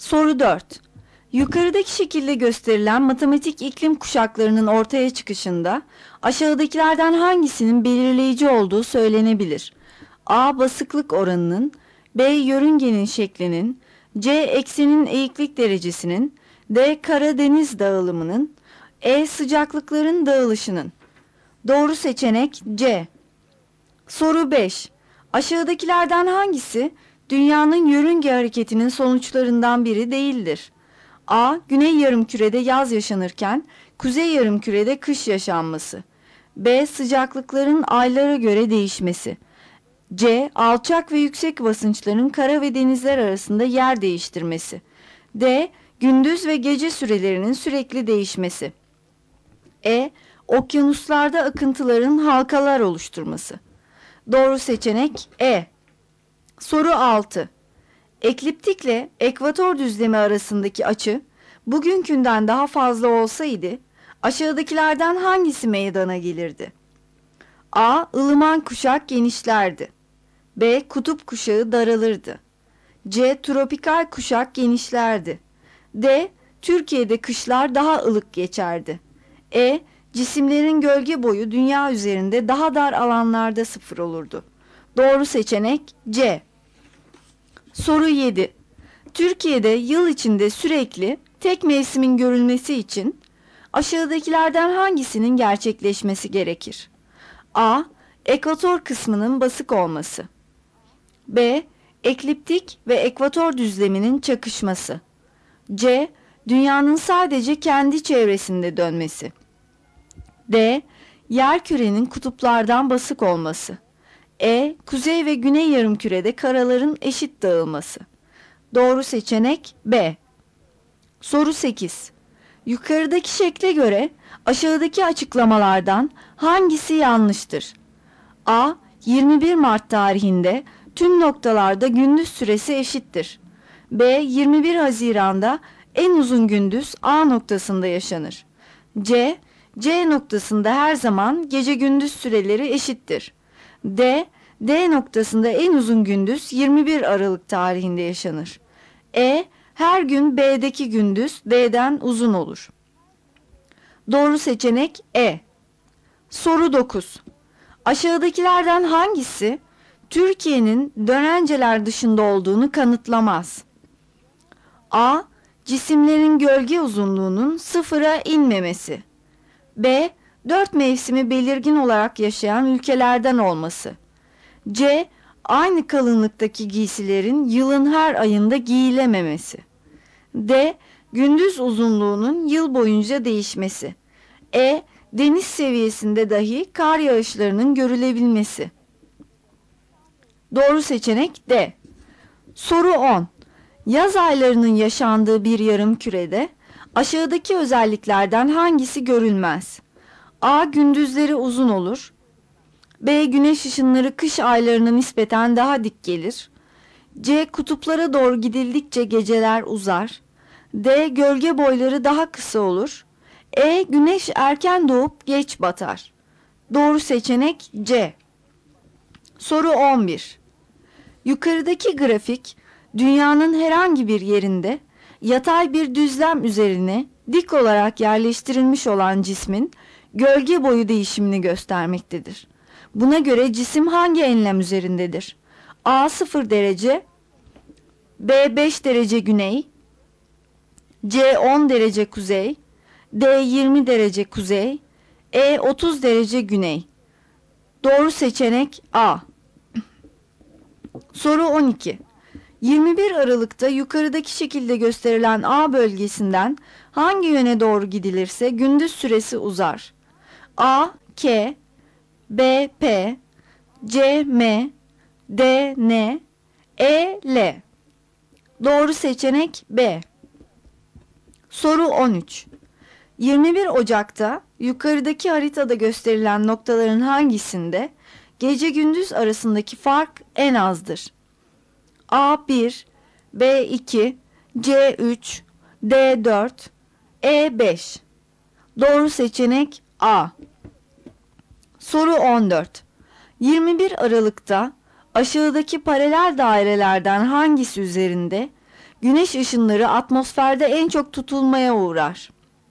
Soru 4. Yukarıdaki şekilde gösterilen matematik iklim kuşaklarının ortaya çıkışında aşağıdakilerden hangisinin belirleyici olduğu söylenebilir? A. Basıklık oranının, B. Yörüngenin şeklinin, C. Eksenin eğiklik derecesinin, D. Karadeniz dağılımının, E. Sıcaklıkların dağılışının. Doğru seçenek C. Soru 5. Aşağıdakilerden hangisi dünyanın yörünge hareketinin sonuçlarından biri değildir? A. Güney yarımkürede yaz yaşanırken kuzey yarımkürede kış yaşanması. B. Sıcaklıkların aylara göre değişmesi. C. Alçak ve yüksek basınçların kara ve denizler arasında yer değiştirmesi. D. Gündüz ve gece sürelerinin sürekli değişmesi. E. Okyanuslarda akıntıların halkalar oluşturması. Doğru seçenek E. Soru 6. Ekliptikle ekvator düzlemi arasındaki açı bugünkünden daha fazla olsaydı aşağıdakilerden hangisi meydana gelirdi? A. ılıman kuşak genişlerdi. B. Kutup kuşağı daralırdı. C. Tropikal kuşak genişlerdi. D. Türkiye'de kışlar daha ılık geçerdi. E. Cisimlerin gölge boyu dünya üzerinde daha dar alanlarda sıfır olurdu. Doğru seçenek C. Soru 7. Türkiye'de yıl içinde sürekli tek mevsimin görülmesi için aşağıdakilerden hangisinin gerçekleşmesi gerekir? A. Ekvator kısmının basık olması. B. Ekliptik ve ekvator düzleminin çakışması. C. Dünyanın sadece kendi çevresinde dönmesi. D. Yerkürenin kutuplardan basık olması. E. Kuzey ve güney yarımkürede karaların eşit dağılması. Doğru seçenek B. Soru 8. Yukarıdaki şekle göre aşağıdaki açıklamalardan hangisi yanlıştır? A. 21 Mart tarihinde tüm noktalarda gündüz süresi eşittir. B. 21 Haziran'da en uzun gündüz A noktasında yaşanır. C. C noktasında her zaman gece gündüz süreleri eşittir. D. D noktasında en uzun gündüz 21 Aralık tarihinde yaşanır. E. Her gün B'deki gündüz D'den uzun olur. Doğru seçenek E. Soru 9. Aşağıdakilerden hangisi Türkiye'nin dönenceler dışında olduğunu kanıtlamaz? A. Cisimlerin gölge uzunluğunun sıfıra inmemesi. B. 4 mevsimi belirgin olarak yaşayan ülkelerden olması. C. Aynı kalınlıktaki giysilerin yılın her ayında giyilememesi. D. Gündüz uzunluğunun yıl boyunca değişmesi. E. Deniz seviyesinde dahi kar yağışlarının görülebilmesi. Doğru seçenek D. Soru 10. Yaz aylarının yaşandığı bir yarımkürede aşağıdaki özelliklerden hangisi görülmez? A. Gündüzleri uzun olur. B. Güneş ışınları kış aylarına nispeten daha dik gelir. C. Kutuplara doğru gidildikçe geceler uzar. D. Gölge boyları daha kısa olur. E. Güneş erken doğup geç batar. Doğru seçenek C. Soru 11. Yukarıdaki grafik dünyanın herhangi bir yerinde yatay bir düzlem üzerine dik olarak yerleştirilmiş olan cismin gölge boyu değişimini göstermektedir. Buna göre cisim hangi enlem üzerindedir? A 0 derece, B 5 derece güney, C 10 derece kuzey, D 20 derece kuzey, E 30 derece güney. Doğru seçenek A. Soru 12. 21 Aralık'ta yukarıdaki şekilde gösterilen A bölgesinden hangi yöne doğru gidilirse gündüz süresi uzar? A K, B P, C M, D N, E L. Doğru seçenek B. Soru 13. 21 Ocak'ta yukarıdaki haritada gösterilen noktaların hangisinde gece gündüz arasındaki fark en azdır? A1, B2, C3, D4, E5. Doğru seçenek A. Soru 14. 21 Aralık'ta aşağıdaki paralel dairelerden hangisi üzerinde Güneş ışınları atmosferde en çok tutulmaya uğrar.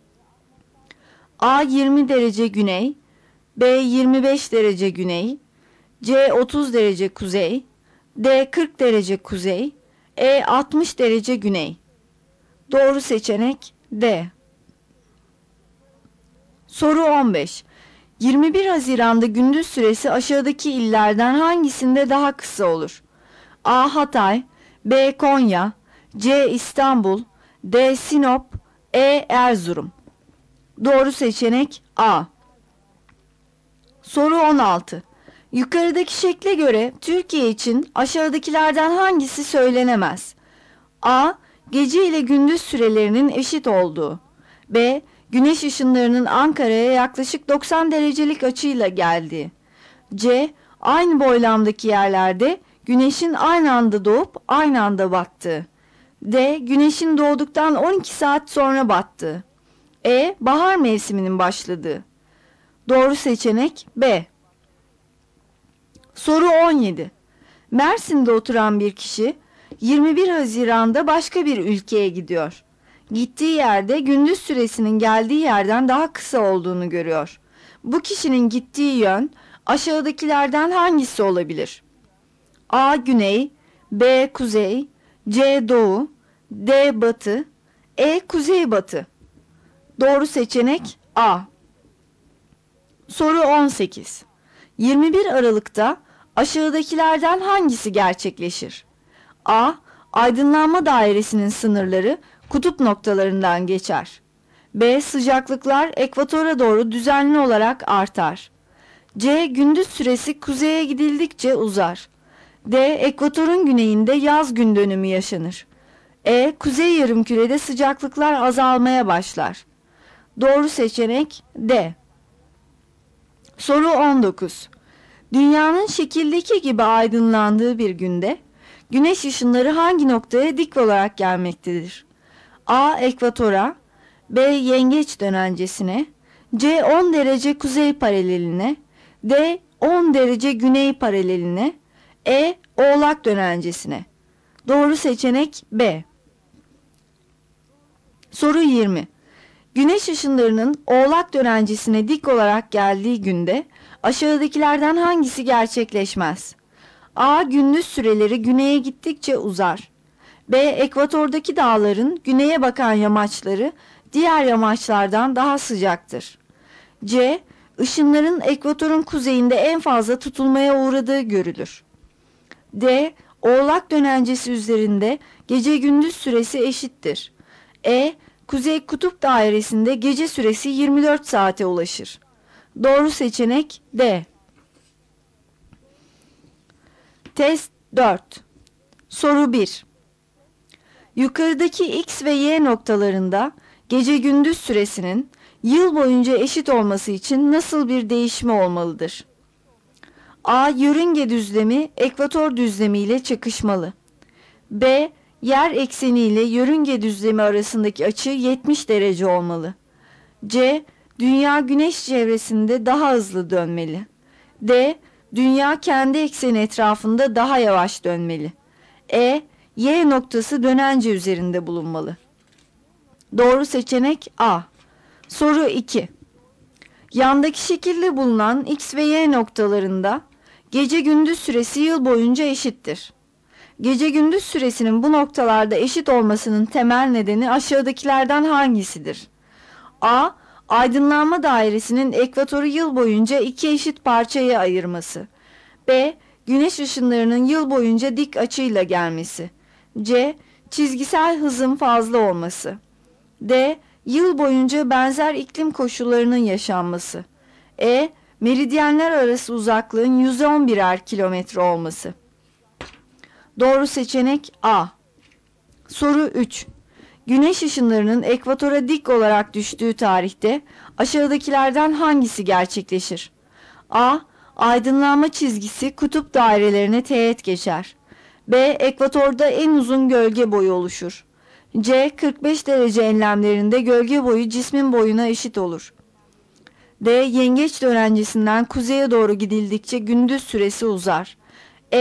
A 20 derece güney, B 25 derece güney, C 30 derece kuzey, D 40 derece kuzey, E 60 derece güney. Doğru seçenek D. Soru 15. 21 Haziran'da gündüz süresi aşağıdaki illerden hangisinde daha kısa olur? A. Hatay, B. Konya, C. İstanbul, D. Sinop, E. Erzurum. Doğru seçenek A. Soru 16. Yukarıdaki şekle göre Türkiye için aşağıdakilerden hangisi söylenemez? A. Gece ile gündüz sürelerinin eşit olduğu. B. Güneş ışınlarının Ankara'ya yaklaşık 90 derecelik açıyla geldiği. C. Aynı boylamdaki yerlerde güneşin aynı anda doğup aynı anda battığı. D. Güneşin doğduktan 12 saat sonra battığı. E. Bahar mevsiminin başladığı. Doğru seçenek B. Soru 17. Mersin'de oturan bir kişi 21 Haziran'da başka bir ülkeye gidiyor. Gittiği yerde gündüz süresinin geldiği yerden daha kısa olduğunu görüyor. Bu kişinin gittiği yön aşağıdakilerden hangisi olabilir? A. Güney, B. Kuzey, C. Doğu, D. Batı, E. Kuzeybatı. Doğru seçenek A. Soru 18. 21 Aralık'ta aşağıdakilerden hangisi gerçekleşir? A. Aydınlanma dairesinin sınırları kutup noktalarından geçer. B. Sıcaklıklar ekvatora doğru düzenli olarak artar. C. Gündüz süresi kuzeye gidildikçe uzar. D. Ekvatorun güneyinde yaz gün dönümü yaşanır. E. Kuzey yarımkürede sıcaklıklar azalmaya başlar. Doğru seçenek D. Soru 19. Dünyanın şekildeki gibi aydınlandığı bir günde güneş ışınları hangi noktaya dik olarak gelmektedir? A. Ekvatora, B. Yengeç dönencesine, C. 10 derece kuzey paraleline, D. 10 derece güney paraleline, E. Oğlak dönencesine. Doğru seçenek B. Soru 20. Güneş ışınlarının Oğlak dönencesine dik olarak geldiği günde aşağıdakilerden hangisi gerçekleşmez? A. Gündüz süreleri güneye gittikçe uzar. B. Ekvatordaki dağların güneye bakan yamaçları diğer yamaçlardan daha sıcaktır. C. Işınların ekvatorun kuzeyinde en fazla tutulmaya uğradığı görülür. D. Oğlak dönencesi üzerinde gece gündüz süresi eşittir. E. Kuzey kutup dairesinde gece süresi 24 saate ulaşır. Doğru seçenek D. Test 4. Soru 1. Yukarıdaki X ve Y noktalarında gece gündüz süresinin yıl boyunca eşit olması için nasıl bir değişme olmalıdır? A. Yörünge düzlemi ekvator düzlemi ile çakışmalı. B. Yer ekseni ile yörünge düzlemi arasındaki açı 70 derece olmalı. C. Dünya güneş çevresinde daha hızlı dönmeli. D. Dünya kendi ekseni etrafında daha yavaş dönmeli. E. Y noktası dönence üzerinde bulunmalı. Doğru seçenek A. Soru 2. Yandaki şekilde bulunan X ve Y noktalarında gece gündüz süresi yıl boyunca eşittir. Gece gündüz süresinin bu noktalarda eşit olmasının temel nedeni aşağıdakilerden hangisidir? A. Aydınlanma dairesinin ekvatoru yıl boyunca iki eşit parçaya ayırması. B. Güneş ışınlarının yıl boyunca dik açıyla gelmesi. C. Çizgisel hızın fazla olması. D. Yıl boyunca benzer iklim koşullarının yaşanması. E. Meridyenler arası uzaklığın 111'er kilometre olması. Doğru seçenek A. Soru 3. Güneş ışınlarının ekvatora dik olarak düştüğü tarihte aşağıdakilerden hangisi gerçekleşir? A. Aydınlanma çizgisi kutup dairelerine teğet geçer. B. Ekvatorda en uzun gölge boyu oluşur. C. 45 derece enlemlerinde gölge boyu cismin boyuna eşit olur. D. Yengeç dönencesinden kuzeye doğru gidildikçe gündüz süresi uzar. E.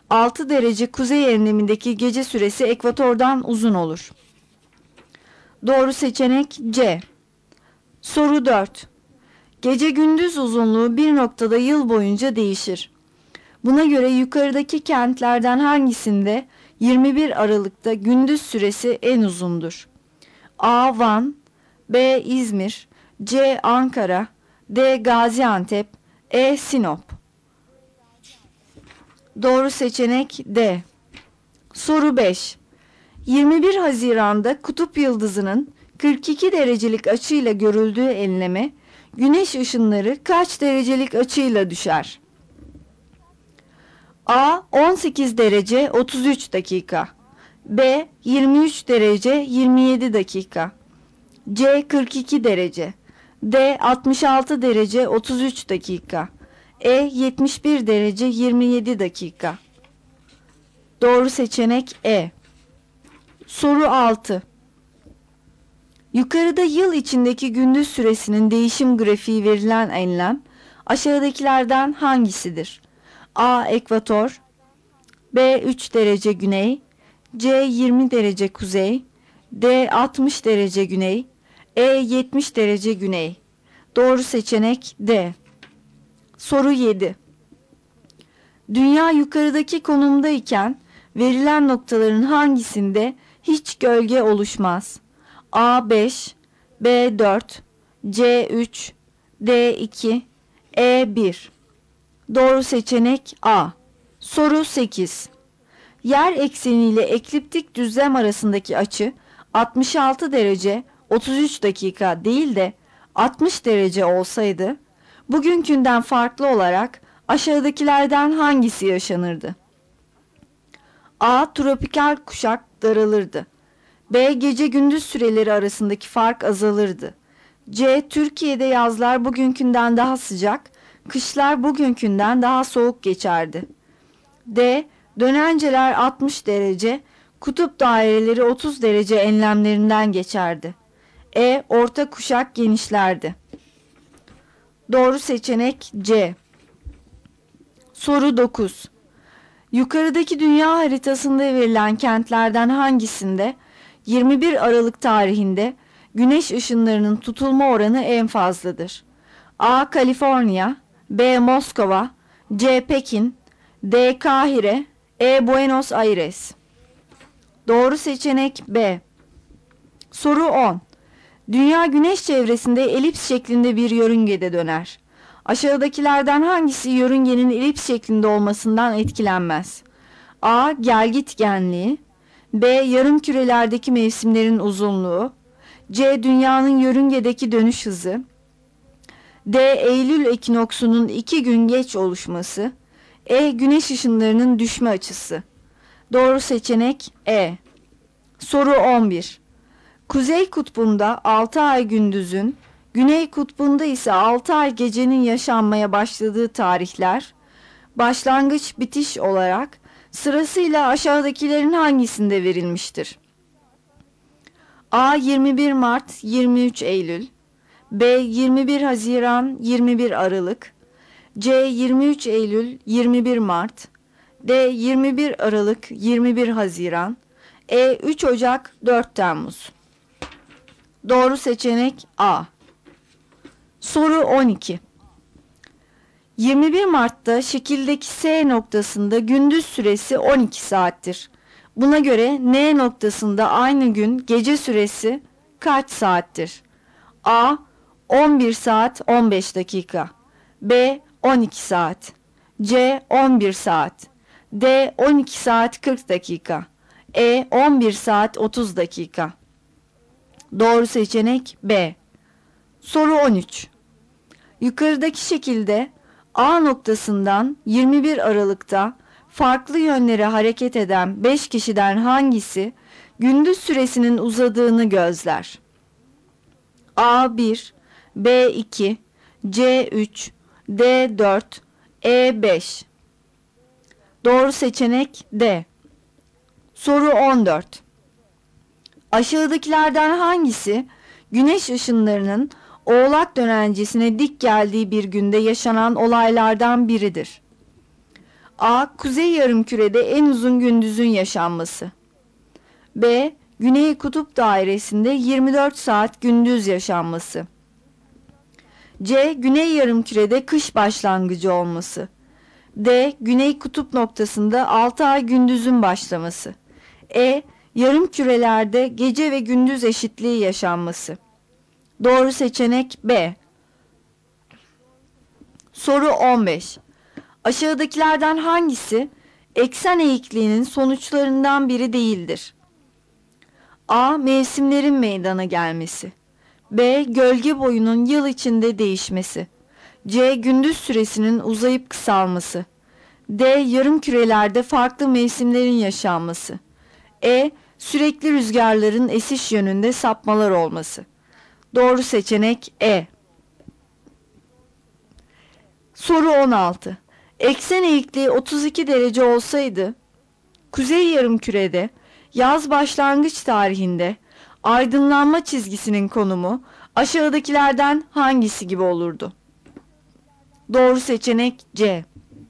6 derece kuzey enlemindeki gece süresi ekvatordan uzun olur. Doğru seçenek C. Soru 4. Gece gündüz uzunluğu bir noktada yıl boyunca değişir. Buna göre yukarıdaki kentlerden hangisinde 21 Aralık'ta gündüz süresi en uzundur? A. Van, B. İzmir, C. Ankara, D. Gaziantep, E. Sinop. Doğru seçenek D. Soru 5. 21 Haziran'da kutup yıldızının 42 derecelik açıyla görüldüğü enleme, güneş ışınları kaç derecelik açıyla düşer? A. 18 derece 33 dakika, B. 23 derece 27 dakika, C. 42 derece, D. 66 derece 33 dakika, E. 71 derece 27 dakika. Doğru seçenek E. Soru 6. Yukarıda yıl içindeki gündüz süresinin değişim grafiği verilen enlem aşağıdakilerden hangisidir? A. Ekvator, B. 3 derece güney, C. 20 derece kuzey, D. 60 derece güney, E. 70 derece güney. Doğru seçenek D. Soru 7. Dünya yukarıdaki konumdayken verilen noktaların hangisinde hiç gölge oluşmaz? A. 5, B. 4, C. 3, D. 2, E. 1. Doğru seçenek A. Soru 8. Yer ekseniyle ekliptik düzlem arasındaki açı 66 derece 33 dakika değil de 60 derece olsaydı, bugünkünden farklı olarak aşağıdakilerden hangisi yaşanırdı? A. Tropikal kuşak daralırdı. B. Gece gündüz süreleri arasındaki fark azalırdı. C. Türkiye'de yazlar bugünkünden daha sıcak, kışlar bugünkünden daha soğuk geçerdi. D. Dönenceler 60 derece, kutup daireleri 30 derece enlemlerinden geçerdi. E. Orta kuşak genişlerdi. Doğru seçenek C. Soru 9. Yukarıdaki dünya haritasında verilen kentlerden hangisinde 21 Aralık tarihinde güneş ışınlarının tutulma oranı en fazladır? A. Kaliforniya, B. Moskova, C. Pekin, D. Kahire, E. Buenos Aires. Doğru seçenek B. Soru 10. Dünya güneş çevresinde elips şeklinde bir yörüngede döner. Aşağıdakilerden hangisi yörüngenin elips şeklinde olmasından etkilenmez? A. Gelgitgenliği, B. Yarımkürelerdeki mevsimlerin uzunluğu, C. Dünyanın yörüngedeki dönüş hızı, D. Eylül ekinoksunun 2 gün geç oluşması, E. Güneş ışınlarının düşme açısı. Doğru seçenek E. Soru 11. Kuzey kutbunda 6 ay gündüzün, Güney kutbunda ise 6 ay gecenin yaşanmaya başladığı tarihler, başlangıç bitiş olarak sırasıyla aşağıdakilerin hangisinde verilmiştir? A. 21 Mart 23 Eylül, B. 21 Haziran 21 Aralık, C. 23 Eylül 21 Mart, D. 21 Aralık 21 Haziran, E. 3 Ocak 4 Temmuz. Doğru seçenek A. Soru 12. 21 Mart'ta şekildeki S noktasında gündüz süresi 12 saattir. Buna göre N noktasında aynı gün gece süresi kaç saattir? A. 11 saat 15 dakika, B. 12 saat, C. 11 saat, D. 12 saat 40 dakika, E. 11 saat 30 dakika. Doğru seçenek B. Soru 13. Yukarıdaki şekilde A noktasından 21 Aralık'ta farklı yönlere hareket eden 5 kişiden hangisi gündüz süresinin uzadığını gözler? A 1, B 2, C 3, D 4, E 5. Doğru seçenek D. Soru 14. Aşağıdakilerden hangisi güneş ışınlarının Oğlak dönencesine dik geldiği bir günde yaşanan olaylardan biridir? A. Kuzey yarımkürede en uzun gündüzün yaşanması. B. Güney kutup dairesinde 24 saat gündüz yaşanması. C. Güney yarımkürede kış başlangıcı olması. D. Güney kutup noktasında 6 ay gündüzün başlaması. E. Yarımkürelerde gece ve gündüz eşitliği yaşanması. Doğru seçenek B. Soru 15. Aşağıdakilerden hangisi eksen eğikliğinin sonuçlarından biri değildir? A. Mevsimlerin meydana gelmesi. B. Gölge boyunun yıl içinde değişmesi. C. Gündüz süresinin uzayıp kısalması. D. Yarımkürelerde farklı mevsimlerin yaşanması. E. Sürekli rüzgarların esiş yönünde sapmalar olması. Doğru seçenek E. Soru 16. Eksen eğikliği 32 derece olsaydı, kuzey yarımkürede yaz başlangıç tarihinde aydınlanma çizgisinin konumu aşağıdakilerden hangisi gibi olurdu? Doğru seçenek C.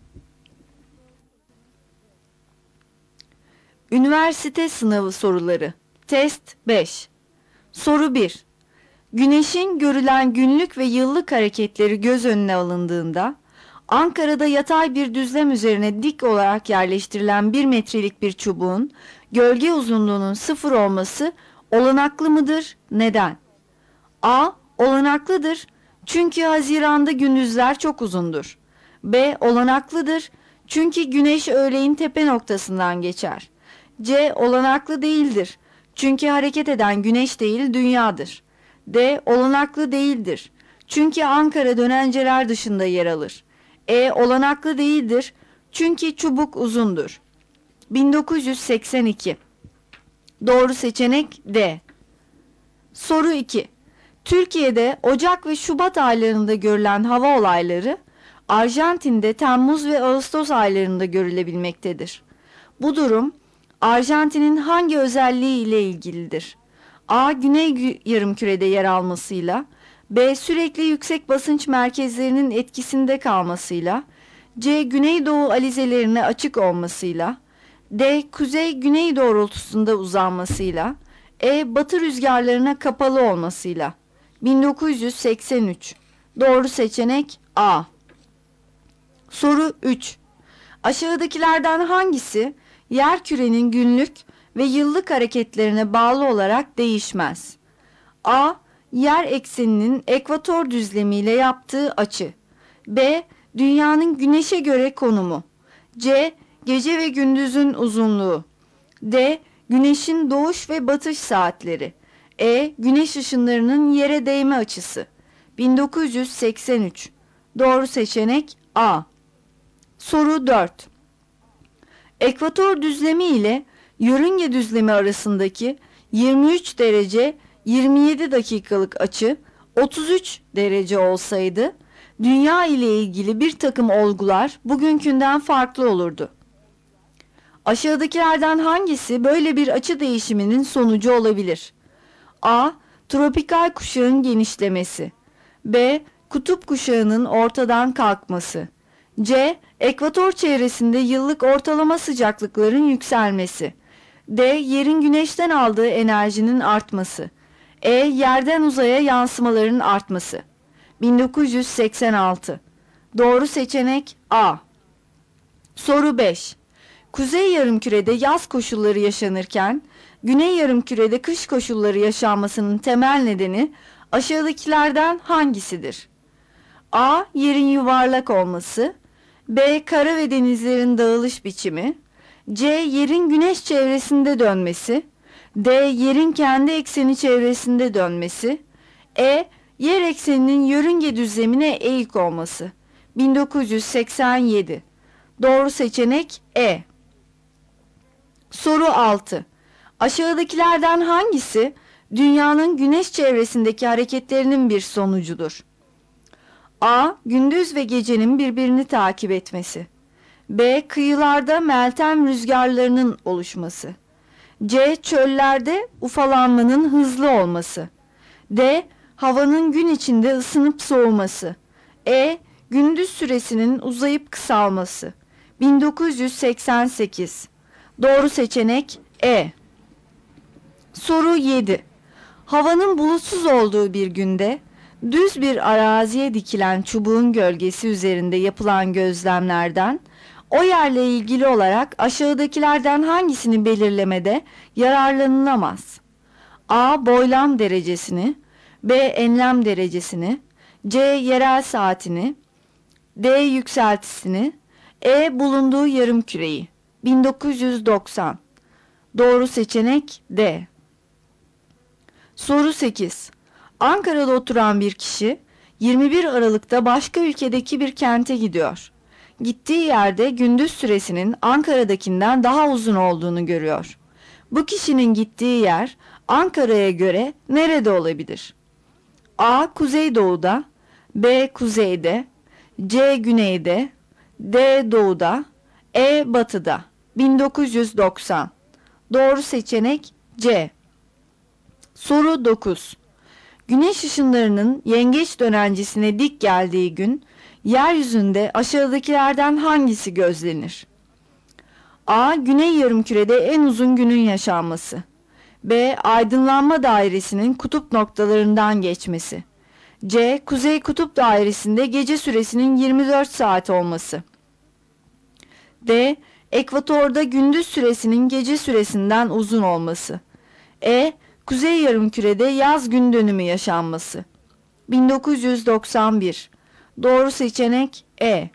Üniversite sınavı soruları. Test 5. Soru 1. Güneşin görülen günlük ve yıllık hareketleri göz önüne alındığında, Ankara'da yatay bir düzlem üzerine dik olarak yerleştirilen 1 metrelik bir çubuğun gölge uzunluğunun 0 olması olanaklı mıdır? Neden? A. Olanaklıdır. Çünkü Haziran'da gündüzler çok uzundur. B. Olanaklıdır. Çünkü güneş öğleyin tepe noktasından geçer. C. Olanaklı değildir. Çünkü hareket eden güneş değil dünyadır. D. Olanaklı değildir. Çünkü Ankara dönenceler dışında yer alır. E. Olanaklı değildir. Çünkü çubuk uzundur. 1982. Doğru seçenek D. Soru 2. Türkiye'de Ocak ve Şubat aylarında görülen hava olayları, Arjantin'de Temmuz ve Ağustos aylarında görülebilmektedir. Bu durum, Arjantin'in hangi özelliği ile ilgilidir? A. Güney yarımkürede yer almasıyla, B. Sürekli yüksek basınç merkezlerinin etkisinde kalmasıyla, C. Güneydoğu alizelerine açık olmasıyla, D. Kuzey-güney doğrultusunda uzanmasıyla, E. Batı rüzgarlarına kapalı olmasıyla. 1983. Doğru seçenek A. Soru 3. Aşağıdakilerden hangisi yerkürenin günlük ve yıllık hareketlerine bağlı olarak değişmez? A. Yer ekseninin ekvator düzlemiyle yaptığı açı. B. Dünyanın güneşe göre konumu. C. Gece ve gündüzün uzunluğu. D. Güneşin doğuş ve batış saatleri. E. Güneş ışınlarının yere değme açısı. 1983. Doğru seçenek A. Soru 4. Ekvator düzlemi ile yörünge düzlemi arasındaki 23 derece 27 dakikalık açı 33 derece olsaydı, dünya ile ilgili bir takım olgular bugünkünden farklı olurdu. Aşağıdakilerden hangisi böyle bir açı değişiminin sonucu olabilir? A. Tropikal kuşağın genişlemesi. B. Kutup kuşağının ortadan kalkması. C. Ekvator çevresinde yıllık ortalama sıcaklıkların yükselmesi. D. Yerin güneşten aldığı enerjinin artması. E. Yerden uzaya yansımaların artması. 1986. Doğru seçenek A. Soru 5. Kuzey yarımkürede yaz koşulları yaşanırken, güney yarımkürede kış koşulları yaşanmasının temel nedeni aşağıdakilerden hangisidir? A. Yerin yuvarlak olması. B. Kara ve denizlerin dağılış biçimi. C. Yerin güneş çevresinde dönmesi. D. Yerin kendi ekseni çevresinde dönmesi. E. Yer ekseninin yörünge düzlemine eğik olması. 1987. Doğru seçenek E. Soru 6. Aşağıdakilerden hangisi dünyanın güneş çevresindeki hareketlerinin bir sonucudur? A. Gündüz ve gecenin birbirini takip etmesi. B. Kıyılarda meltem rüzgarlarının oluşması. C. Çöllerde ufalanmanın hızlı olması. D. Havanın gün içinde ısınıp soğuması. E. Gündüz süresinin uzayıp kısalması. 1988. Doğru seçenek E. Soru 7. Havanın bulutsuz olduğu bir günde düz bir araziye dikilen çubuğun gölgesi üzerinde yapılan gözlemlerden o yerle ilgili olarak aşağıdakilerden hangisini belirlemede yararlanılamaz? A. Boylam derecesini, B. Enlem derecesini, C. Yerel saatini, D. Yükseltisini, E. Bulunduğu yarımküreyi. 1990. Doğru seçenek D. Soru 8. Ankara'da oturan bir kişi 21 Aralık'ta başka ülkedeki bir kente gidiyor. Gittiği yerde gündüz süresinin Ankara'dakinden daha uzun olduğunu görüyor. Bu kişinin gittiği yer Ankara'ya göre nerede olabilir? A. Kuzeydoğuda, B. Kuzeyde, C. Güneyde, D. Doğuda, E. Batıda. 1990. Doğru seçenek C. Soru 9. Güneş ışınlarının yengeç dönencisine dik geldiği gün, yeryüzünde aşağıdakilerden hangisi gözlenir? A. Güney yarımkürede en uzun günün yaşanması. B. Aydınlanma dairesinin kutup noktalarından geçmesi. C. Kuzey kutup dairesinde gece süresinin 24 saat olması. D. Ekvatorda gündüz süresinin gece süresinden uzun olması. E. Kuzey yarımkürede yaz gün dönümü yaşanması. 1991. Doğru seçenek E.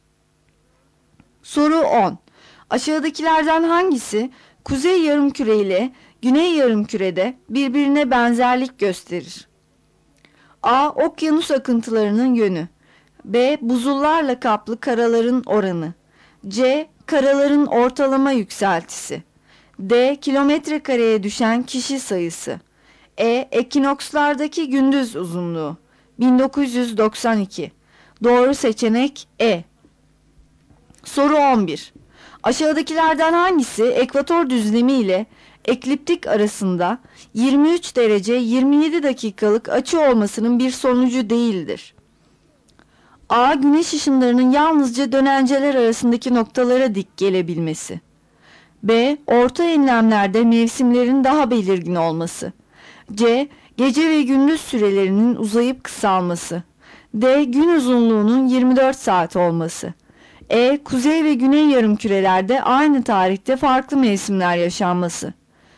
Soru 10. Aşağıdakilerden hangisi kuzey yarımküre ile güney yarımkürede birbirine benzerlik gösterir? A. Okyanus akıntılarının yönü. B. Buzullarla kaplı karaların oranı. C. Karaların ortalama yükseltisi. D. Kilometre kareye düşen kişi sayısı. E. Ekinokslardaki gündüz uzunluğu. 1992. Doğru seçenek E. Soru 11. Aşağıdakilerden hangisi ekvator düzlemi ile ekliptik arasında 23 derece 27 dakikalık açı olmasının bir sonucu değildir? A. Güneş ışınlarının yalnızca dönenceler arasındaki noktalara dik gelebilmesi. B. Orta enlemlerde mevsimlerin daha belirgin olması. C. Gece ve gündüz sürelerinin uzayıp kısalması. D. Gün uzunluğunun 24 saat olması. E. Kuzey ve güney yarımkürelerde aynı tarihte farklı mevsimler yaşanması.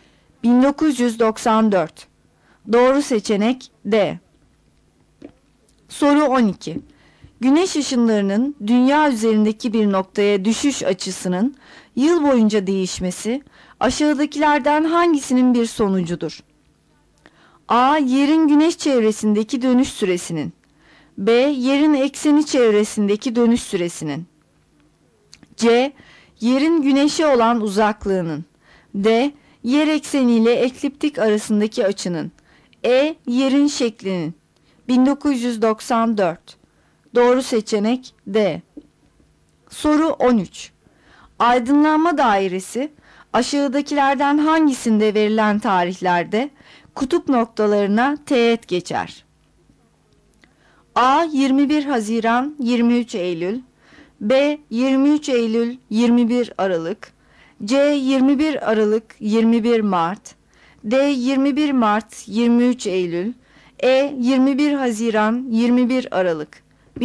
1994. Doğru seçenek D. Soru 12. Güneş ışınlarının dünya üzerindeki bir noktaya düşüş açısının yıl boyunca değişmesi aşağıdakilerden hangisinin bir sonucudur? A. Yerin güneş çevresindeki dönüş süresinin. B. Yerin ekseni çevresindeki dönüş süresinin. C. Yerin güneşe olan uzaklığının. D. Yer ekseniyle ekliptik arasındaki açının. E. Yerin şeklinin. 1994. Doğru seçenek D. Soru 13. Aydınlanma dairesi aşağıdakilerden hangisinde verilen tarihlerde kutup noktalarına teğet geçer? A. 21 Haziran 23 Eylül, B. 23 Eylül 21 Aralık, C. 21 Aralık 21 Mart, D. 21 Mart 23 Eylül, E. 21 Haziran 21 Aralık.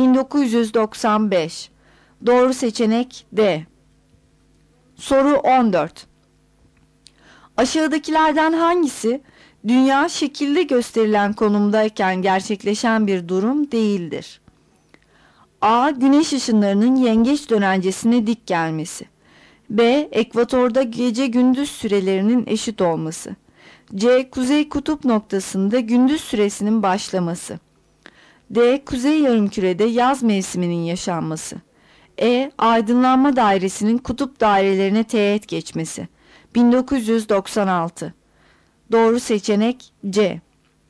1995. Doğru seçenek D. Soru 14. Aşağıdakilerden hangisi dünya şekilde gösterilen konumdayken gerçekleşen bir durum değildir? A. Güneş ışınlarının yengeç dönencesine dik gelmesi. B. Ekvatorda gece gündüz sürelerinin eşit olması. C. Kuzey kutup noktasında gündüz süresinin başlaması. D. Kuzey yarımkürede yaz mevsiminin yaşanması. E. Aydınlanma dairesinin kutup dairelerine teğet geçmesi. 1996. Doğru seçenek C.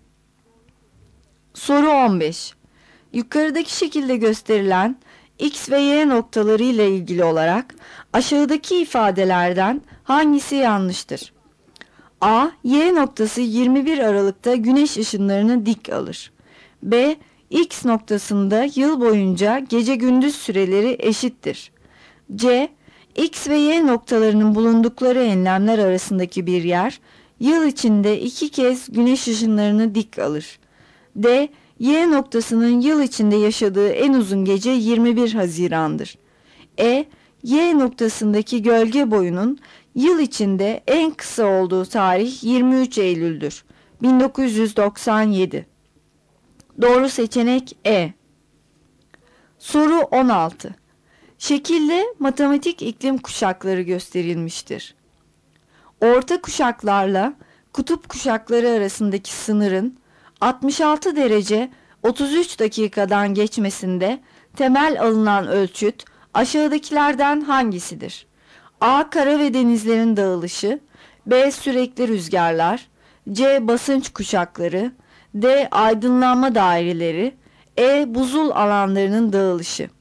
Soru 15. Yukarıdaki şekilde gösterilen X ve Y noktaları ile ilgili olarak aşağıdaki ifadelerden hangisi yanlıştır? A. Y noktası 21 Aralık'ta güneş ışınlarını dik alır. B. X noktasında yıl boyunca gece gündüz süreleri eşittir. C. X ve Y noktalarının bulundukları enlemler arasındaki bir yer, yıl içinde 2 kez güneş ışınlarını dik alır. D. Y noktasının yıl içinde yaşadığı en uzun gece 21 Haziran'dır. E. Y noktasındaki gölge boyunun yıl içinde en kısa olduğu tarih 23 Eylül'dür. 1997. Doğru seçenek E. Soru 16. Şekilde matematik iklim kuşakları gösterilmiştir. Orta kuşaklarla kutup kuşakları arasındaki sınırın 66 derece 33 dakikadan geçmesinde temel alınan ölçüt aşağıdakilerden hangisidir? A. Kara ve denizlerin dağılışı, B. Sürekli rüzgarlar, C. Basınç kuşakları, D. Aydınlanma daireleri, E. Buzul alanlarının dağılışı.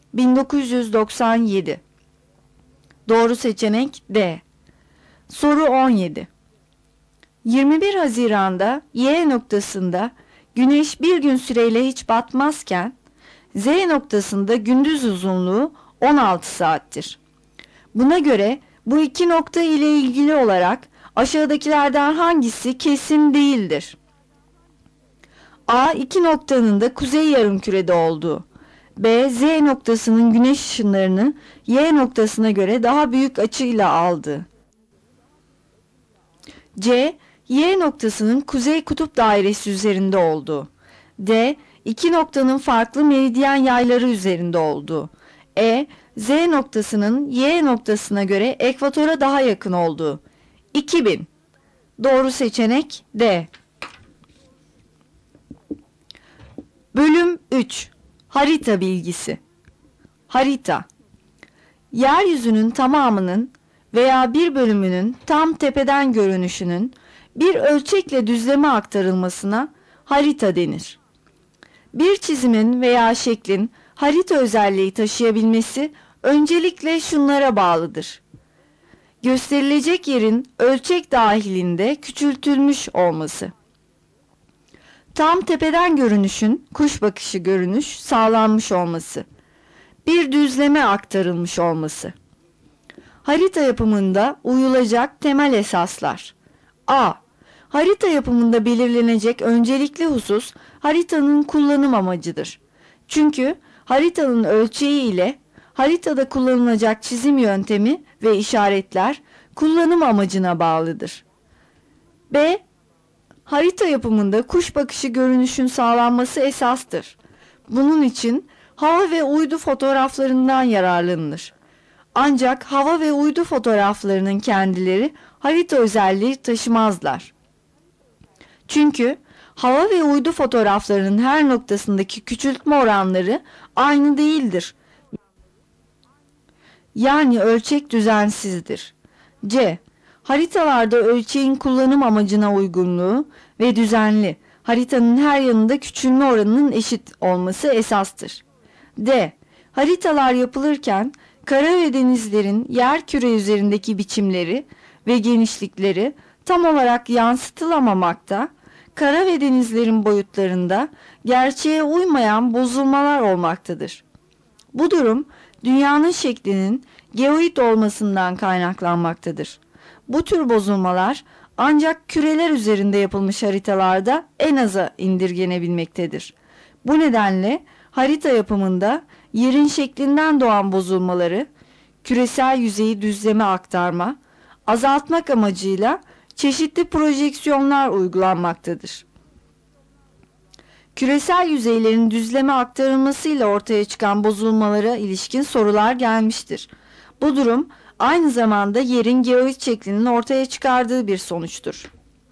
1997. Doğru seçenek D. Soru 17. 21 Haziran'da Y noktasında güneş bir gün süreyle hiç batmazken Z noktasında gündüz uzunluğu 16 saattir. Buna göre bu iki nokta ile ilgili olarak aşağıdakilerden hangisi kesin değildir? A. İki noktanın da kuzey yarımkürede olduğu. B. Z noktasının güneş ışınlarını Y noktasına göre daha büyük açıyla aldığı. C. Y noktasının kuzey kutup dairesi üzerinde olduğu. D. İki noktanın farklı meridyen yayları üzerinde olduğu. E. Z noktasının Y noktasına ekvatora ekvatora daha yakın olduğu. 2000. Doğru seçenek D. Bölüm 3. Harita bilgisi. Harita. Yeryüzünün tamamının veya bir bölümünün tam tepeden görünüşünün bir ölçekle düzleme aktarılmasına harita denir. Bir çizimin veya şeklin harita özelliği taşıyabilmesi öncelikle şunlara bağlıdır. Gösterilecek yerin ölçek dahilinde küçültülmüş olması. Tam tepeden görünüşün kuş bakışı görünüş sağlanmış olması. Bir düzleme aktarılmış olması. Harita yapımında uyulacak temel esaslar. A. Harita yapımında belirlenecek öncelikli husus haritanın kullanım amacıdır. Çünkü haritanın ölçeği ile haritada kullanılacak çizim yöntemi ve işaretler kullanım amacına bağlıdır. B. Harita yapımında kuş bakışı görünüşün sağlanması esastır. Bunun için hava ve uydu fotoğraflarından yararlanılır. Ancak hava ve uydu fotoğraflarının kendileri harita özelliği taşımazlar. Çünkü hava ve uydu fotoğraflarının her noktasındaki küçültme oranları aynı değildir. Yani ölçek düzensizdir. C. Haritalarda ölçeğin kullanım amacına uygunluğu ve düzenli, haritanın her yanında küçülme oranının eşit olması esastır. D. Haritalar yapılırken kara ve denizlerin yerküre üzerindeki biçimleri ve genişlikleri tam olarak yansıtılamamakta, kara ve denizlerin boyutlarında gerçeğe uymayan bozulmalar olmaktadır. Bu durum dünyanın şeklinin geoid olmasından kaynaklanmaktadır. Bu tür bozulmalar ancak küreler üzerinde yapılmış haritalarda en aza indirgenebilmektedir. Bu nedenle harita yapımında yerin şeklinden doğan bozulmaları, küresel yüzeyi düzleme aktarma, azaltmak amacıyla çeşitli projeksiyonlar uygulanmaktadır. Küresel yüzeylerin düzleme aktarılmasıyla ortaya çıkan bozulmalara ilişkin sorular gelmiştir. Bu durum aynı zamanda yerin geoid şeklinin ortaya çıkardığı bir sonuçtur.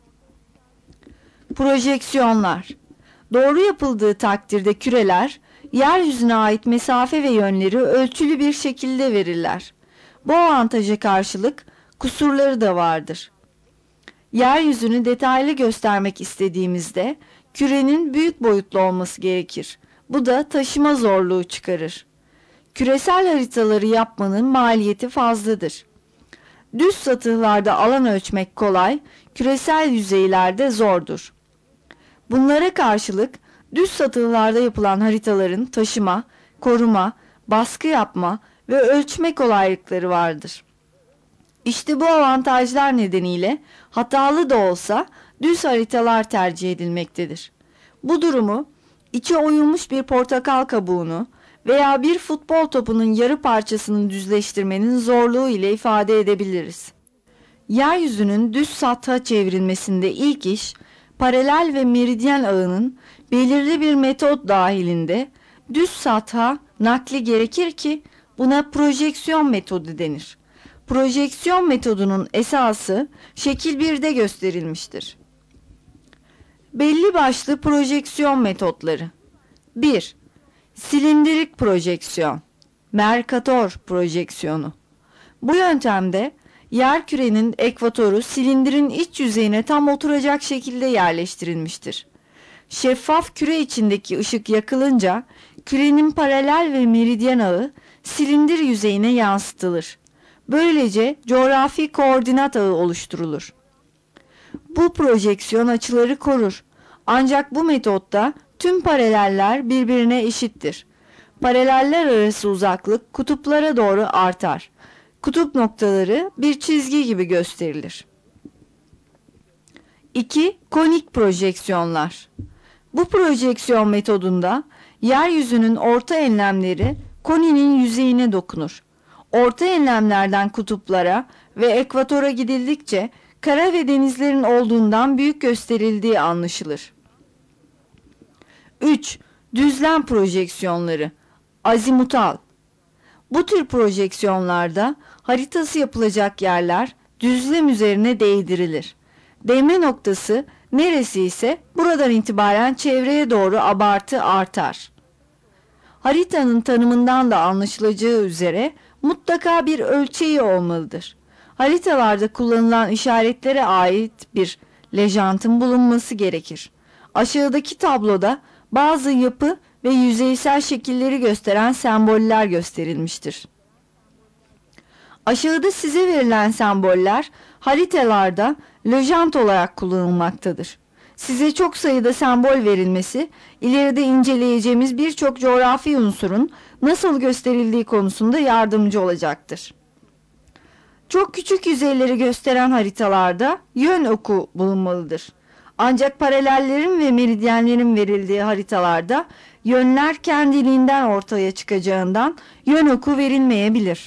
Projeksiyonlar. Doğru yapıldığı takdirde küreler, yeryüzüne ait mesafe ve yönleri ölçülü bir şekilde verirler. Bu avantaja karşılık kusurları da vardır. Yeryüzünü detaylı göstermek istediğimizde kürenin büyük boyutlu olması gerekir. Bu da taşıma zorluğu çıkarır. Küresel haritaları yapmanın maliyeti fazladır. Düz satıhlarda alan ölçmek kolay, küresel yüzeylerde zordur. Bunlara karşılık düz satıhlarda yapılan haritaların taşıma, koruma, baskı yapma ve ölçme kolaylıkları vardır. İşte bu avantajlar nedeniyle hatalı da olsa düz haritalar tercih edilmektedir. Bu durumu içe oyulmuş bir portakal kabuğunu veya bir futbol topunun yarı parçasını düzleştirmenin zorluğu ile ifade edebiliriz. Yeryüzünün düz satha çevrilmesinde ilk iş, paralel ve meridyen ağının belirli bir metot dahilinde düz satha nakli gerekir ki buna projeksiyon metodu denir. Projeksiyon metodunun esası şekil 1'de gösterilmiştir. Belli başlı projeksiyon metotları. 1. Silindirik projeksiyon, Mercator projeksiyonu. Bu yöntemde yerkürenin ekvatoru silindirin iç yüzeyine tam oturacak şekilde yerleştirilmiştir. Şeffaf küre içindeki ışık yakılınca kürenin paralel ve meridyen ağı silindir yüzeyine yansıtılır. Böylece coğrafi koordinat ağı oluşturulur. Bu projeksiyon açıları korur. Ancak bu metotta tüm paraleller birbirine eşittir. Paraleller arası uzaklık kutuplara doğru artar. Kutup noktaları bir çizgi gibi gösterilir. 2. Konik projeksiyonlar. Bu projeksiyon metodunda yeryüzünün orta enlemleri koninin yüzeyine dokunur. Orta enlemlerden kutuplara ve ekvatora gidildikçe kara ve denizlerin olduğundan büyük gösterildiği anlaşılır. 3. Düzlem projeksiyonları, azimutal. Bu tür projeksiyonlarda haritası yapılacak yerler düzlem üzerine değdirilir. Değme noktası neresi ise buradan itibaren çevreye doğru abartı artar. Haritanın tanımından da anlaşılacağı üzere mutlaka bir ölçeği olmalıdır. Haritalarda kullanılan işaretlere ait bir lejantın bulunması gerekir. Aşağıdaki tabloda bazı yapı ve yüzeysel şekilleri gösteren semboller gösterilmiştir. Aşağıda size verilen semboller haritalarda lejant olarak kullanılmaktadır. Size çok sayıda sembol verilmesi, ileride inceleyeceğimiz birçok coğrafi unsurun nasıl gösterildiği konusunda yardımcı olacaktır. Çok küçük yüzeyleri gösteren haritalarda yön oku bulunmalıdır. Ancak paralellerin ve meridyenlerin verildiği haritalarda yönler kendiliğinden ortaya çıkacağından yön oku verilmeyebilir.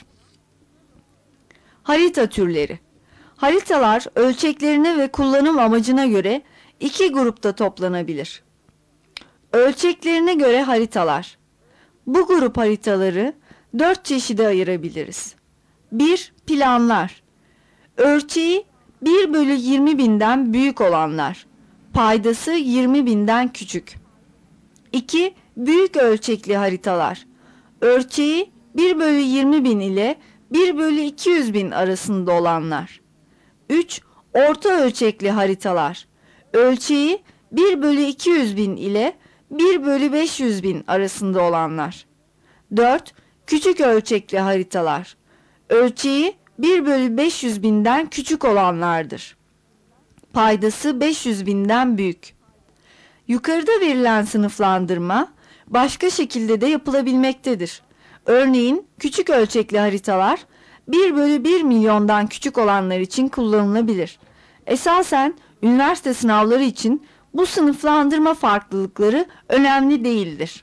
Harita türleri. Haritalar ölçeklerine ve kullanım amacına göre iki grupta toplanabilir. Ölçeklerine göre haritalar. Bu grup haritaları 4 çeşide ayırabiliriz. 1. Planlar. Ölçeği 1/20.000'den büyük olanlar. Paydası 20.000'den küçük. 2. Büyük ölçekli haritalar. Ölçeği 1/20.000 ile 1/200.000 arasında olanlar. 3. Orta ölçekli haritalar. Ölçeği 1/200.000 ile 1/500.000 arasında olanlar. 4. Küçük ölçekli haritalar. Ölçeği 1/500.000'den küçük olanlardır. Paydası 500.000'den büyük. Yukarıda verilen sınıflandırma başka şekilde de yapılabilmektedir. Örneğin küçük ölçekli haritalar 1/1 milyondan küçük olanlar için kullanılabilir. Esasen üniversite sınavları için bu sınıflandırma farklılıkları önemli değildir.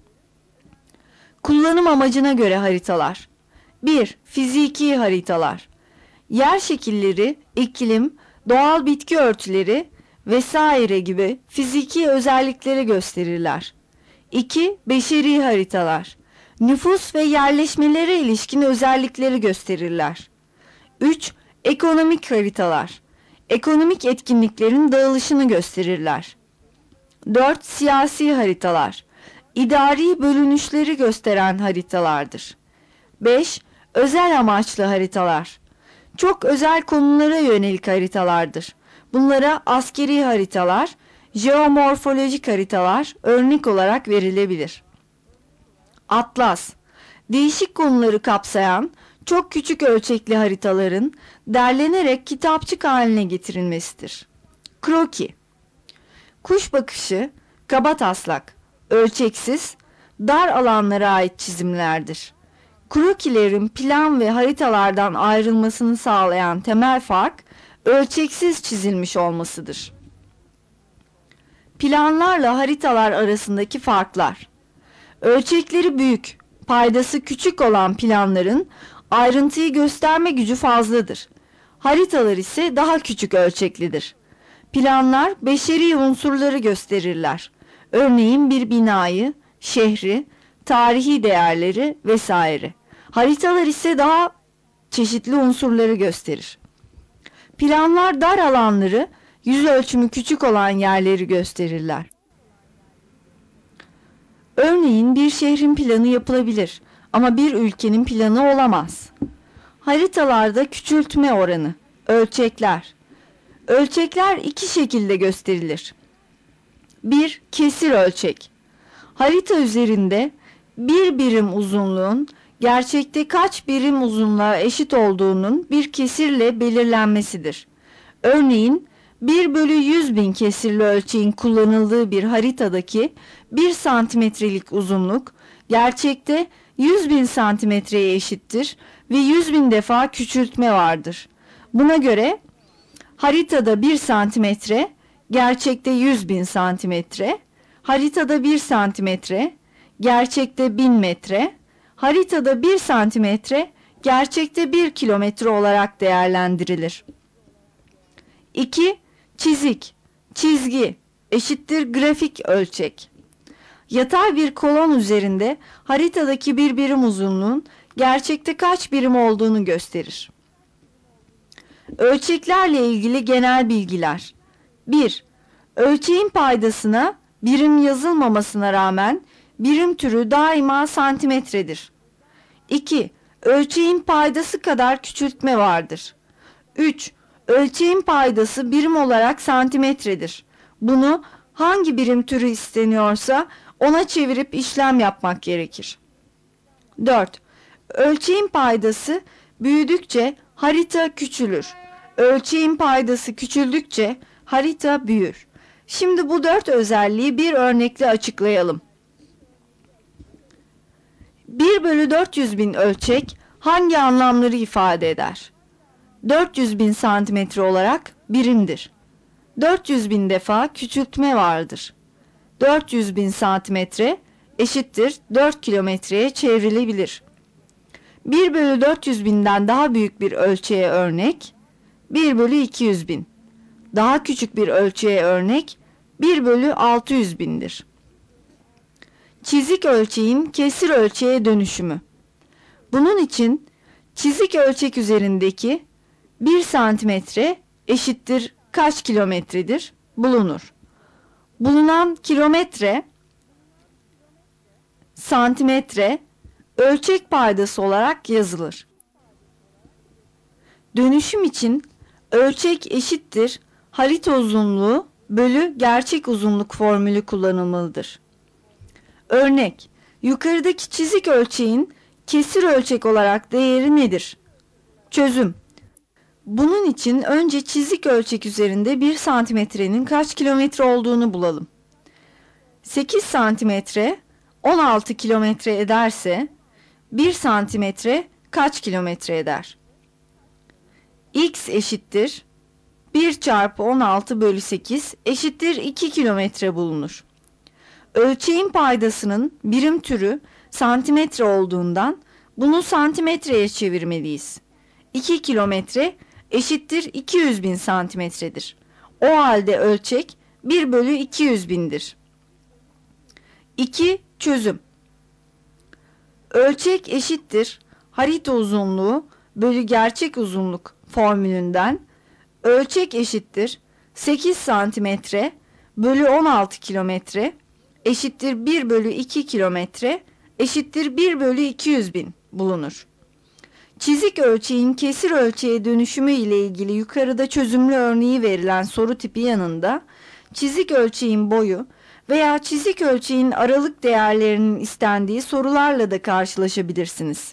Kullanım amacına göre haritalar. 1. Fiziki haritalar. Yer şekilleri, iklim, doğal bitki örtüleri vesaire gibi fiziki özellikleri gösterirler. 2. Beşeri haritalar. Nüfus ve yerleşmelere ilişkin özellikleri gösterirler. 3. Ekonomik haritalar. Ekonomik etkinliklerin dağılışını gösterirler. 4. Siyasi haritalar. İdari bölünüşleri gösteren haritalardır. 5. Özel amaçlı haritalar. Çok özel konulara yönelik haritalardır. Bunlara askeri haritalar, jeomorfolojik haritalar örnek olarak verilebilir. Atlas, değişik konuları kapsayan çok küçük ölçekli haritaların derlenerek kitapçık haline getirilmesidir. Kroki, kuş bakışı, kabataslak, ölçeksiz, dar alanlara ait çizimlerdir. Krokilerin plan ve haritalardan ayrılmasını sağlayan temel fark, ölçeksiz çizilmiş olmasıdır. Planlarla haritalar arasındaki farklar. Ölçekleri büyük, paydası küçük olan planların ayrıntıyı gösterme gücü fazladır. Haritalar ise daha küçük ölçeklidir. Planlar beşeri unsurları gösterirler. Örneğin bir binayı, şehri, tarihi değerleri vesaire. Haritalar ise daha çeşitli unsurları gösterir. Planlar dar alanları, yüz ölçümü küçük olan yerleri gösterirler. Örneğin bir şehrin planı yapılabilir ama bir ülkenin planı olamaz. Haritalarda küçültme oranı, ölçekler. Ölçekler iki şekilde gösterilir. 1. Kesir ölçek. Harita üzerinde bir birim uzunluğun gerçekte kaç birim uzunluğa eşit olduğunun bir kesirle belirlenmesidir. Örneğin 1/100.000 kesirli ölçeğin kullanıldığı bir haritadaki 1 santimetrelik uzunluk gerçekte 100.000 santimetreye eşittir ve 100.000 defa küçültme vardır. Buna göre haritada 1 santimetre gerçekte 100.000 santimetre, haritada 1 santimetre gerçekte 1000 metre, haritada 1 santimetre gerçekte 1 kilometre olarak değerlendirilir. 2. Çizik, çizgi eşittir grafik ölçek. Yatay bir kolon üzerinde haritadaki bir birim uzunluğun gerçekte kaç birim olduğunu gösterir. Ölçeklerle ilgili genel bilgiler. 1. Ölçeğin paydasına birim yazılmamasına rağmen birim türü daima santimetredir. 2. Ölçeğin paydası kadar küçültme vardır. 3. Ölçeğin paydası birim olarak santimetredir. Bunu hangi birim türü isteniyorsa ona çevirip işlem yapmak gerekir. 4. Ölçeğin paydası büyüdükçe harita küçülür. Ölçeğin paydası küçüldükçe harita büyür. Şimdi bu 4 özelliği bir örnekle açıklayalım. 1/400.000 ölçek hangi anlamları ifade eder? 400.000 santimetre olarak birimdir. 400.000 defa küçültme vardır. 400.000 santimetre eşittir 4 kilometreye çevrilebilir. 1/400.000'den daha büyük bir ölçeğe örnek 1/200.000. Daha küçük bir ölçeğe örnek 1/600.000'dir. Çizik ölçeğin kesir ölçeğe dönüşümü. Bunun için çizik ölçek üzerindeki 1 santimetre eşittir kaç kilometredir bulunur. Bulunan kilometre, santimetre ölçek paydası olarak yazılır. Dönüşüm için ölçek eşittir harita uzunluğu bölü gerçek uzunluk formülü kullanılmalıdır. Örnek, yukarıdaki çizik ölçeğin kesir ölçek olarak değeri nedir? Çözüm. Bunun için önce çizik ölçek üzerinde 1 santimetrenin kaç kilometre olduğunu bulalım. 8 santimetre 16 kilometre ederse 1 santimetre kaç kilometre eder? X eşittir 1 çarpı 16 bölü 8 eşittir 2 kilometre bulunur. Ölçeğin paydasının birim türü santimetre olduğundan bunu santimetreye çevirmeliyiz. 2 kilometre eşittir 200.000 santimetredir. O halde ölçek 1/200.000'dir. 2. Çözüm. Ölçek eşittir harita uzunluğu bölü gerçek uzunluk formülünden ölçek eşittir 8 santimetre bölü 16 kilometre eşittir 1/2 kilometre eşittir 1/200.000 bulunur. Çizik ölçeğin kesir ölçeğe dönüşümü ile ilgili yukarıda çözümlü örneği verilen soru tipi yanında çizik ölçeğin boyu veya çizik ölçeğin aralık değerlerinin istendiği sorularla da karşılaşabilirsiniz.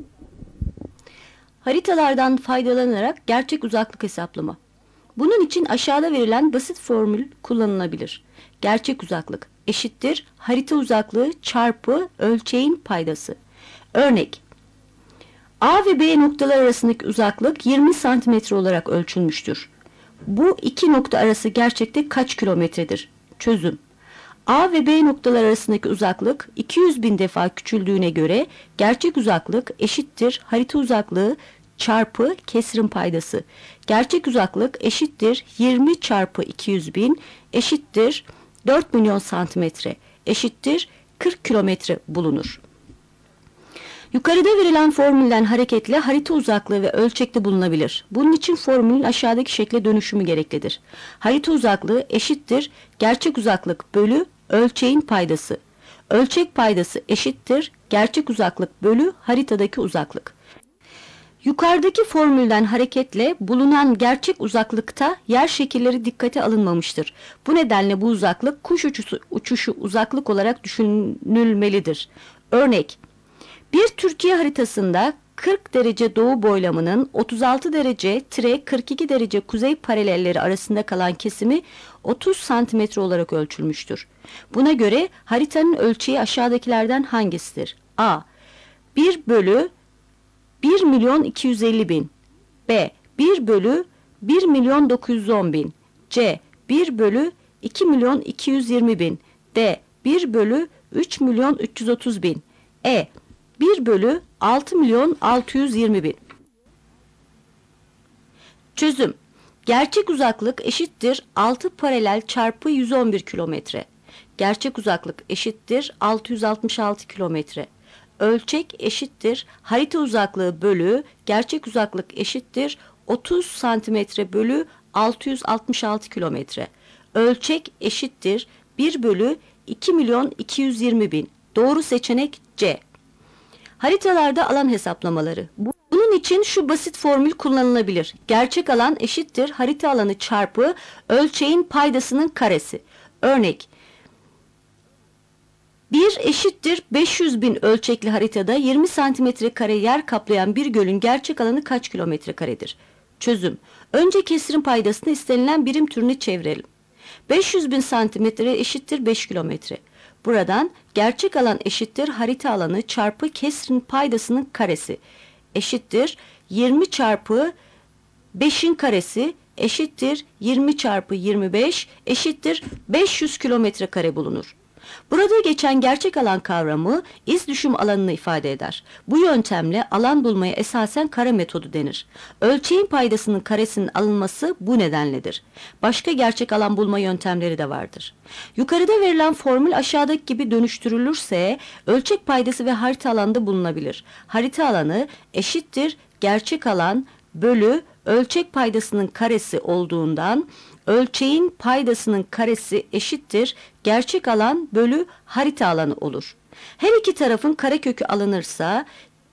Haritalardan faydalanarak gerçek uzaklık hesaplama. Bunun için aşağıda verilen basit formül kullanılabilir. Gerçek uzaklık eşittir harita uzaklığı çarpı ölçeğin paydası. Örnek, A ve B noktalar arasındaki uzaklık 20 santimetre olarak ölçülmüştür. Bu iki nokta arası gerçekte kaç kilometredir? Çözüm. A ve B noktalar arasındaki uzaklık 200.000 defa küçüldüğüne göre gerçek uzaklık eşittir harita uzaklığı çarpı kesrin paydası. Gerçek uzaklık eşittir 20 çarpı 200.000 eşittir 4 milyon santimetre eşittir 40 kilometre bulunur. Yukarıda verilen formülden hareketle harita uzaklığı ve ölçekte bulunabilir. Bunun için formülün aşağıdaki şekle dönüşümü gereklidir. Harita uzaklığı eşittir gerçek uzaklık bölü ölçeğin paydası. Ölçek paydası eşittir gerçek uzaklık bölü haritadaki uzaklık. Yukarıdaki formülden hareketle bulunan gerçek uzaklıkta yer şekilleri dikkate alınmamıştır. Bu nedenle bu uzaklık kuş uçuşu uzaklık olarak düşünülmelidir. Örnek: bir Türkiye haritasında 40 derece doğu boylamının 36 derece-42 derece kuzey paralelleri arasında kalan kesimi 30 santimetre olarak ölçülmüştür. Buna göre haritanın ölçeği aşağıdakilerden hangisidir? A. 1 bölü 1.250.000. B. 1 bölü 1.910.000. C. 1 bölü 2.220.000. D. 1 bölü 3.330.000. E. 1 bölü 6.620.000. Çözüm. Gerçek uzaklık eşittir 6 paralel çarpı 111 kilometre. Gerçek uzaklık eşittir 666 kilometre. Ölçek eşittir harita uzaklığı bölü gerçek uzaklık eşittir 30 santimetre bölü 666 kilometre. Ölçek eşittir 1 bölü 2.220.000. Doğru seçenek C. Haritalarda alan hesaplamaları. Bunun için şu basit formül kullanılabilir. Gerçek alan eşittir harita alanı çarpı ölçeğin paydasının karesi. Örnek: 1 eşittir 500.000 ölçekli haritada 20 santimetre kare yer kaplayan bir gölün gerçek alanı kaç kilometre karedir? Çözüm. Önce kesrin paydasını istenilen birim türüne çevirelim. 500.000 santimetre eşittir 5 kilometre. Buradan gerçek alan eşittir harita alanı çarpı kesrin paydasının karesi eşittir 20 çarpı 5'in karesi eşittir 20 çarpı 25 eşittir 500 kilometre kare bulunur. Burada geçen gerçek alan kavramı iz düşüm alanını ifade eder. Bu yöntemle alan bulmaya esasen kare metodu denir. Ölçeğin paydasının karesinin alınması bu nedenledir. Başka gerçek alan bulma yöntemleri de vardır. Yukarıda verilen formül aşağıdaki gibi dönüştürülürse ölçek paydası ve harita alanda bulunabilir. Harita alanı eşittir gerçek alan bölü ölçek paydasının karesi olduğundan ölçeğin paydasının karesi eşittir gerçek alan bölü harita alanı olur. Her iki tarafın karekökü alınırsa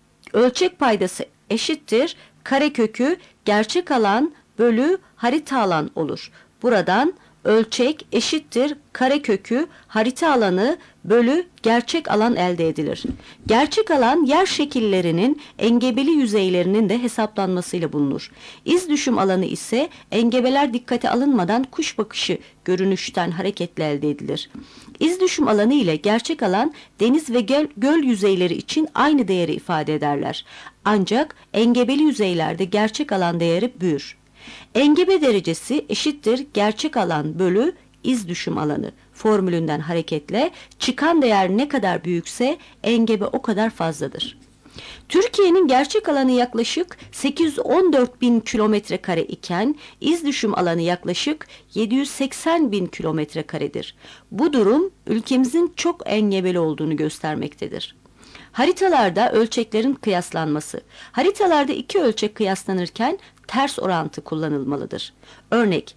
ölçek paydası eşittir karekökü gerçek alan bölü harita alan olur. Buradan ölçek eşittir karekökü harita alanı bölü gerçek alan elde edilir. Gerçek alan yer şekillerinin engebeli yüzeylerinin de hesaplanmasıyla bulunur. İz düşüm alanı ise engebeler dikkate alınmadan kuş bakışı görünüşten hareketle elde edilir. İz düşüm alanı ile gerçek alan deniz ve göl yüzeyleri için aynı değeri ifade ederler. Ancak engebeli yüzeylerde gerçek alan değeri büyür. Engebe derecesi eşittir gerçek alan bölü iz düşüm alanı formülünden hareketle çıkan değer ne kadar büyükse engebe o kadar fazladır. Türkiye'nin gerçek alanı yaklaşık 814.000 kilometre kare iken iz düşüm alanı yaklaşık 780.000 kilometre karedir. Bu durum ülkemizin çok engebeli olduğunu göstermektedir. Haritalarda ölçeklerin kıyaslanması. Haritalarda iki ölçek kıyaslanırken ters orantı kullanılmalıdır. Örnek: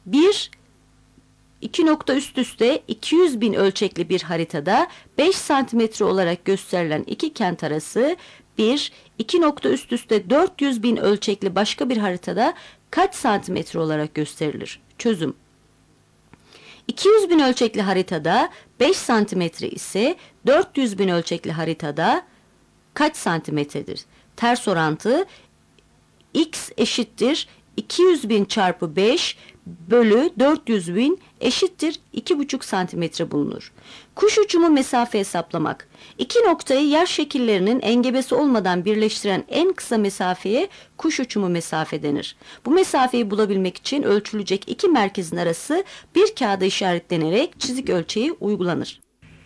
2 nokta üst üste 200.000 ölçekli bir haritada 5 santimetre olarak gösterilen iki kent arası 2 nokta üst üste 400.000 ölçekli başka bir haritada kaç santimetre olarak gösterilir? Çözüm. 200.000 ölçekli haritada 5 santimetre ise 400.000 ölçekli haritada kaç santimetredir? Ters orantı x eşittir 200.000 çarpı 5 bölü 400.000 eşittir 2,5 santimetre bulunur. Kuş uçumu mesafe hesaplamak. İki noktayı yer şekillerinin engebesi olmadan birleştiren en kısa mesafeye kuş uçumu mesafe denir. Bu mesafeyi bulabilmek için ölçülecek iki merkezin arası bir kağıda işaretlenerek çizik ölçeği uygulanır.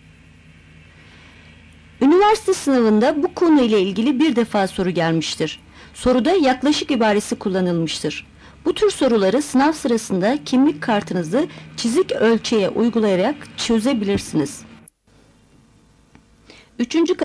Üniversite sınavında bu konu ile ilgili bir defa soru gelmiştir. Soruda yaklaşık ibaresi kullanılmıştır. Bu tür soruları sınav sırasında kimlik kartınızı çizik ölçeğe uygulayarak çözebilirsiniz. Üçüncü